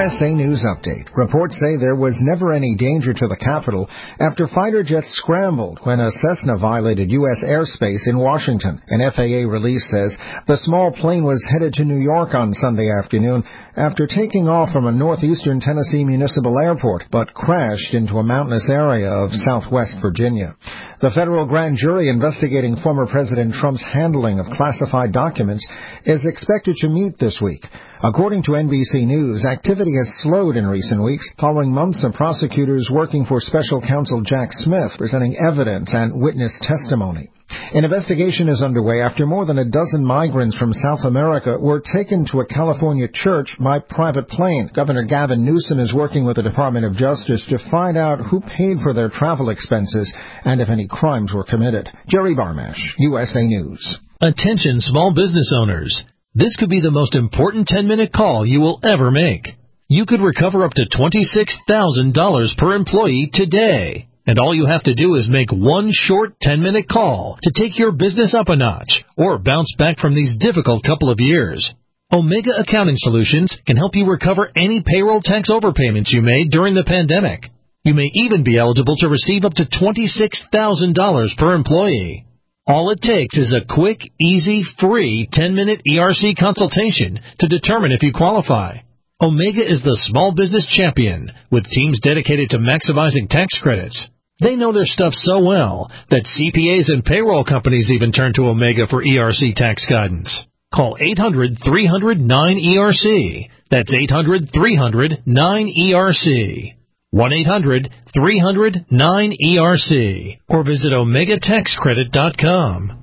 USA News Update. Reports say there was never any danger to the Capitol after fighter jets scrambled when a Cessna violated U.S. airspace in Washington. An FAA release says the small plane was headed to New York on Sunday afternoon after taking off from a northeastern Tennessee municipal airport, but crashed into a mountainous area of southwest Virginia. The federal grand jury investigating former President Trump's handling of classified documents is expected to meet this week. According to NBC News, activity has slowed in recent weeks following months of prosecutors working for special counsel Jack Smith presenting evidence and witness testimony. An investigation is underway after more than a dozen migrants from South America were taken to a California church by private plane. Governor Gavin Newsom is working with the Department of Justice to find out who paid for their travel expenses and if any crimes were committed. Jerry Barmash, USA News. Attention small business owners. This could be the most important 10-minute call you will ever make. You could recover up to $26,000 per employee today. And all you have to do is make one short 10-minute call to take your business up a notch or bounce back from these difficult couple of years. Omega Accounting Solutions can help you recover any payroll tax overpayments you made during the pandemic. You may even be eligible to receive up to $26,000 per employee. All it takes is a quick, easy, free 10-minute ERC consultation to determine if you qualify. Omega is the small business champion with teams dedicated to maximizing tax credits. They know their stuff so well that CPAs and payroll companies even turn to Omega for ERC tax guidance. Call 800-300-9ERC. That's 800-300-9ERC. 1-800-300-9ERC. Or visit OmegaTaxCredit.com.